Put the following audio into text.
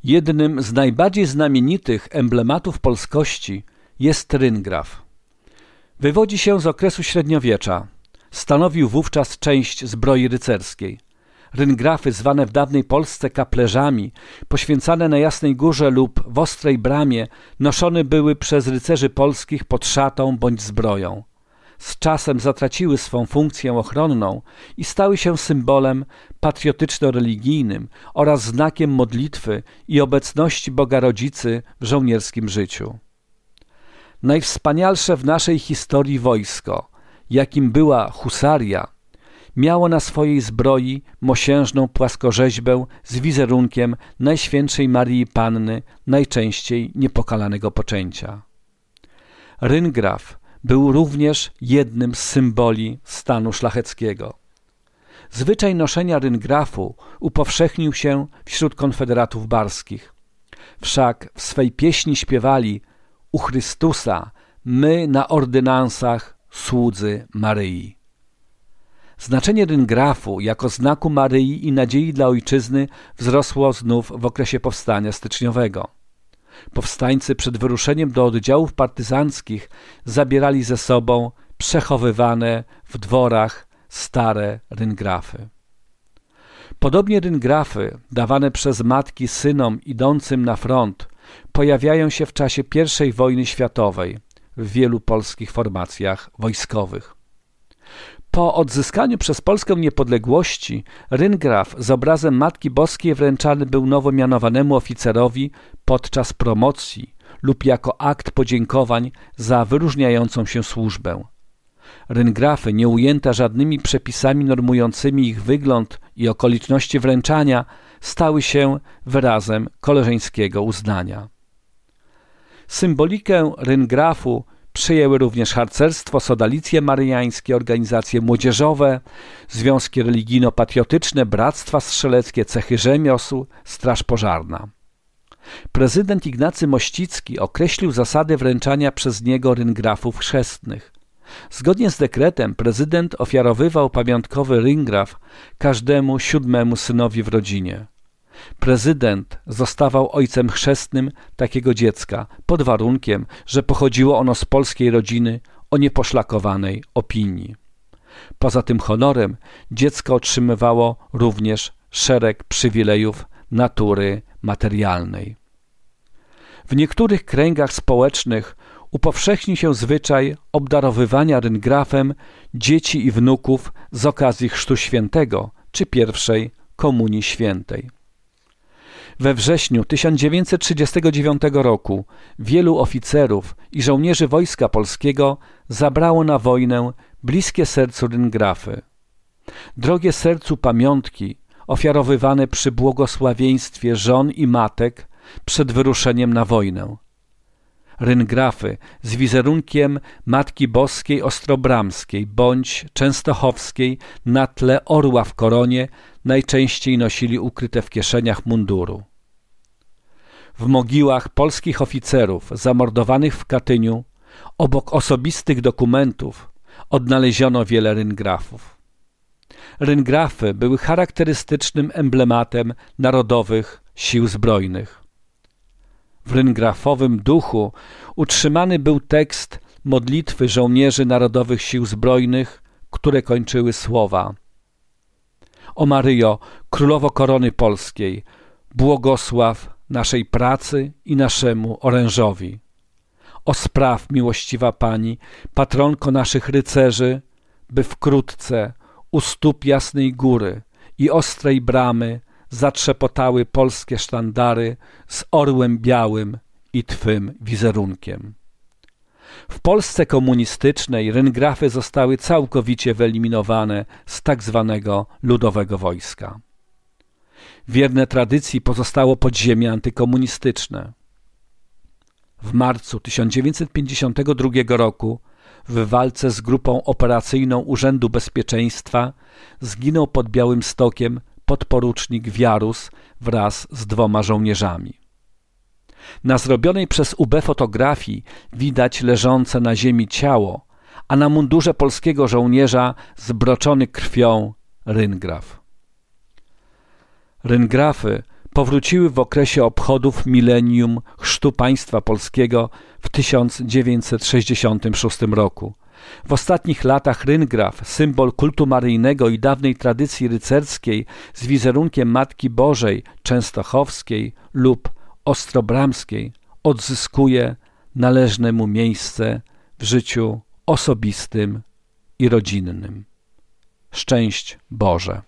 Jednym z najbardziej znamienitych emblematów polskości jest ryngraf. Wywodzi się z okresu średniowiecza. Stanowił wówczas część zbroi rycerskiej. Ryngrafy, zwane w dawnej Polsce kaplerzami, poświęcane na Jasnej Górze lub w Ostrej Bramie, noszone były przez rycerzy polskich pod szatą bądź zbroją. Z czasem zatraciły swą funkcję ochronną i stały się symbolem patriotyczno-religijnym oraz znakiem modlitwy i obecności Boga Rodzicy w żołnierskim życiu. Najwspanialsze w naszej historii wojsko, jakim była husaria, miało na swojej zbroi mosiężną płaskorzeźbę z wizerunkiem Najświętszej Maryi Panny, najczęściej niepokalanego poczęcia. Ryngraf był również jednym z symboli stanu szlacheckiego. Zwyczaj noszenia ryngrafu upowszechnił się wśród konfederatów barskich. Wszak w swej pieśni śpiewali: u Chrystusa my na ordynansach słudzy Maryi. Znaczenie ryngrafu jako znaku Maryi i nadziei dla ojczyzny wzrosło znów w okresie powstania styczniowego. Powstańcy przed wyruszeniem do oddziałów partyzanckich zabierali ze sobą przechowywane w dworach stare ryngrafy. Podobnie ryngrafy dawane przez matki synom idącym na front pojawiają się w czasie I wojny światowej w wielu polskich formacjach wojskowych. Po odzyskaniu przez Polskę niepodległości ryngraf z obrazem Matki Boskiej wręczany był nowo mianowanemu oficerowi podczas promocji lub jako akt podziękowań za wyróżniającą się służbę. Ryngrafy, nie ujęte żadnymi przepisami normującymi ich wygląd i okoliczności wręczania, stały się wyrazem koleżeńskiego uznania. Symbolikę ryngrafu przyjęły również harcerstwo, sodalicje maryjańskie, organizacje młodzieżowe, związki religijno-patriotyczne, bractwa strzeleckie, cechy rzemiosł, straż pożarna. Prezydent Ignacy Mościcki określił zasady wręczania przez niego ryngrafów chrzestnych. Zgodnie z dekretem prezydent ofiarowywał pamiątkowy ryngraf każdemu 7. synowi w rodzinie. Prezydent zostawał ojcem chrzestnym takiego dziecka pod warunkiem, że pochodziło ono z polskiej rodziny o nieposzlakowanej opinii. Poza tym honorem dziecko otrzymywało również szereg przywilejów natury materialnej. W niektórych kręgach społecznych upowszechnił się zwyczaj obdarowywania ryngrafem dzieci i wnuków z okazji Chrztu Świętego czy pierwszej Komunii Świętej. We wrześniu 1939 roku wielu oficerów i żołnierzy Wojska Polskiego zabrało na wojnę bliskie sercu ryngrafy. Drogie sercu pamiątki ofiarowywane przy błogosławieństwie żon i matek przed wyruszeniem na wojnę. Ryngrafy z wizerunkiem Matki Boskiej Ostrobramskiej bądź Częstochowskiej na tle orła w koronie najczęściej nosili ukryte w kieszeniach munduru. W mogiłach polskich oficerów zamordowanych w Katyniu obok osobistych dokumentów odnaleziono wiele ryngrafów. Ryngrafy były charakterystycznym emblematem narodowych sił zbrojnych. W ryngrafowym duchu utrzymany był tekst modlitwy żołnierzy Narodowych Sił Zbrojnych, które kończyły słowa: O Maryjo, Królowo Korony Polskiej, błogosław naszej pracy i naszemu orężowi. O spraw, miłościwa Pani, patronko naszych rycerzy, by wkrótce u stóp Jasnej Góry i Ostrej Bramy zatrzepotały polskie sztandary z orłem białym i Twym wizerunkiem. W Polsce komunistycznej ryngrafy zostały całkowicie wyeliminowane z tak zwanego ludowego wojska. Wierne tradycji pozostało podziemie antykomunistyczne. W marcu 1952 roku w walce z grupą operacyjną Urzędu Bezpieczeństwa zginął pod Białymstokiem podporucznik Wiarus wraz z 2 żołnierzami. Na zrobionej przez UB fotografii widać leżące na ziemi ciało, a na mundurze polskiego żołnierza zbroczony krwią ryngraf. Ryngrafy powróciły w okresie obchodów milenium chrztu państwa polskiego w 1966 roku. W ostatnich latach ryngraf, symbol kultu maryjnego i dawnej tradycji rycerskiej z wizerunkiem Matki Bożej Częstochowskiej lub Ostrobramskiej, odzyskuje należne mu miejsce w życiu osobistym i rodzinnym. Szczęść Boże!